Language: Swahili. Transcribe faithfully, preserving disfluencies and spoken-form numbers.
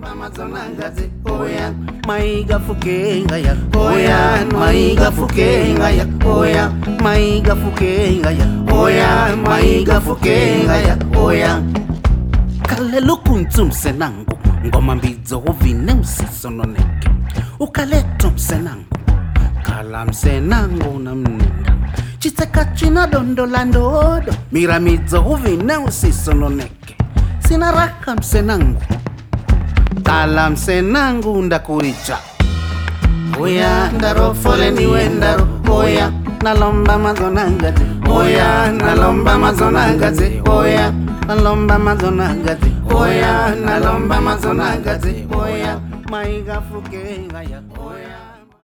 nalomba mazonangazi oya maiga fukenga ya oya maiga fukenga ya oya maiga fukenga ya oya maiga fukenga ya oya kale lukuntu msenangu ngoma mbidzo uvine usiso noneke ukaleto msenangu kala msenangu na mninda chiteka china dondo landodo miramidzo uvine usiso noneke sina raka msenangu kala msenangu ndakuricha oya ndarofole niwe ndaro oya nalomba mazonangazi oya nalomba mazonangazi oya nalomba mazonangazi oya nalomba mazonangazi oya maiga fukenga ya oya